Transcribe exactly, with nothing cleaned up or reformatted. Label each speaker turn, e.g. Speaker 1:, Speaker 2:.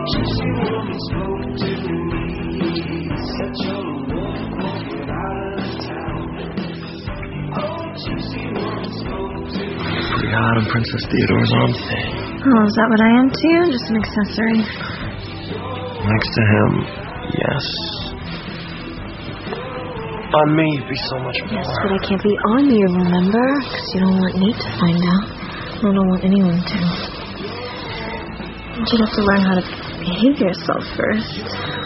Speaker 1: juicy woman spoke to me. Said you're a wolf, won't get out of town. Oh, juicy woman spoke to me.
Speaker 2: Pretty hot on Princess Theodore's arm today.
Speaker 3: Oh, is that what I am to you? Just an accessory?
Speaker 2: Next to him, yes. On me, you'd be so much more.
Speaker 3: Yes, but I can't be on you, remember? Because you don't want Nate to find out. I don't want anyone to. You'd have to learn how to behave yourself first.